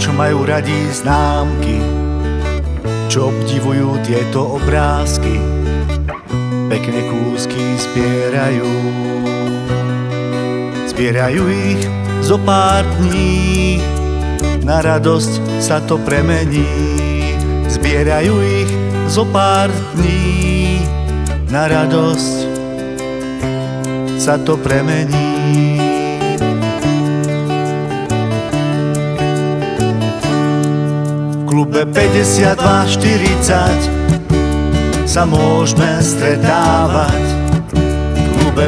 čo majú radi známky, čo obdivujú tieto obrázky, pekné kúsky zbierajú. Zbierajú ich zo pár dní, na radosť sa to premení. Zbierajú ich zo pár dní, na radosť sa to premení. V klube 52-40 sa môžeme stretávať. V klube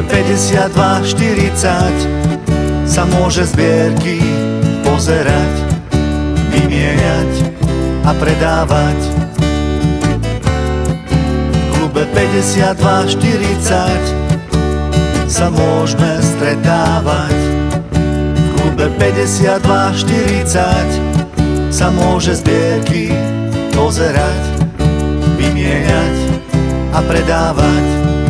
52-40 sa môže zbierky pozerať, vymieňať a predávať. V klube 52-40 sa môžeme stretávať. V klube 52-40 sa môže zbierky pozerať, vymieňať a predávať.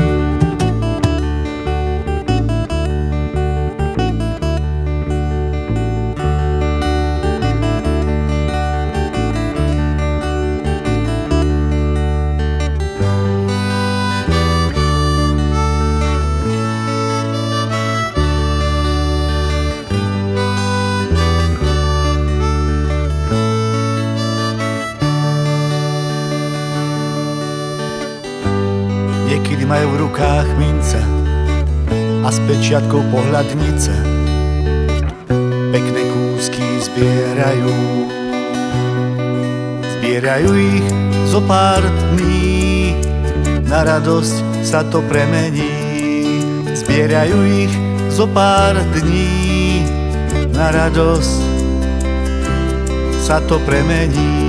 Niekedy majú v rukách mince a s pečiatkou pohľadnice, pekné kúsky zbierajú. Zbierajú ich zo pár dní, na radosť sa to premení. Zbierajú ich zo pár dní, na radosť sa to premení.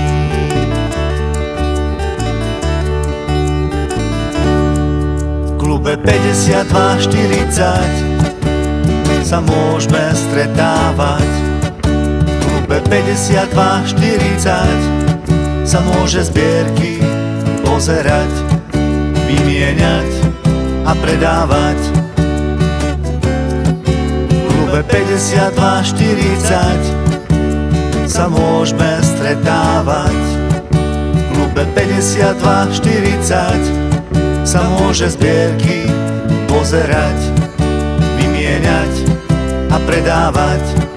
V klube 52-40 sa môžeme stretávať. V klube 52-40 sa môže zbierky pozerať, vymieňať a predávať. V klube 52-40 sa môžeme stretávať. V klube 52-40 sa môže zbierky pozerať, vymieňať a predávať.